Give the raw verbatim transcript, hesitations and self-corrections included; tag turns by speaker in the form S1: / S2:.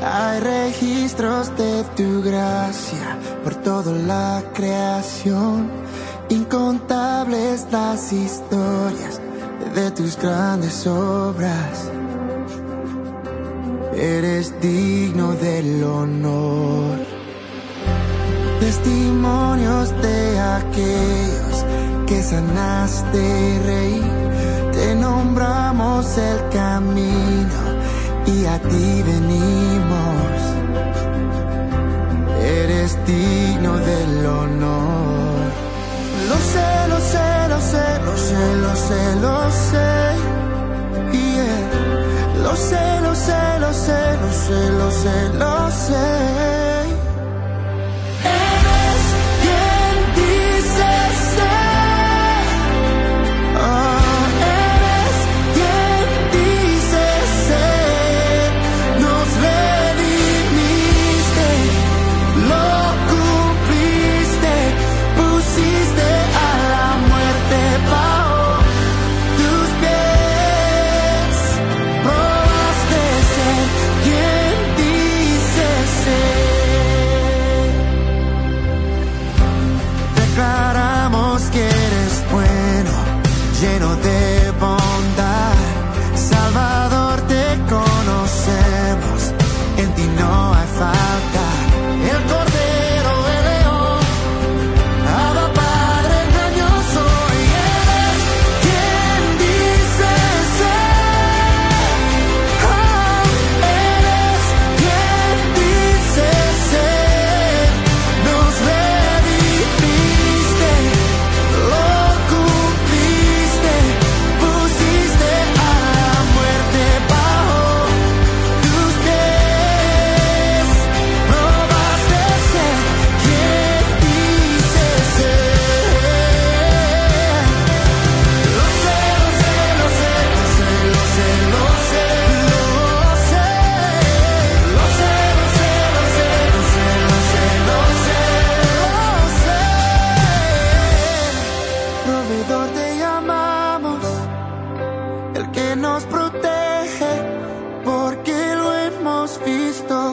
S1: Hay registros de tu gracia por toda la creación, incontables las historias de tus grandes obras. Eres digno del honor. Testimonios de aquellos que sanaste, Rey. Te nombramos el camino y a ti venimos. Eres digno del honor. Lo sé, lo sé, lo sé, lo sé, lo sé, lo sé. Yeah. Lo sé, lo sé, lo sé, lo sé, lo sé, lo sé. Lleno de bondad, Salvador, te conocemos, en ti no hay falta. El Cordero, el León, Abba Padre engañoso, y eres quien dice ser. Oh, eres quien dice ser. Nos redimiste, lo te llamamos, el que nos protege, porque lo hemos visto.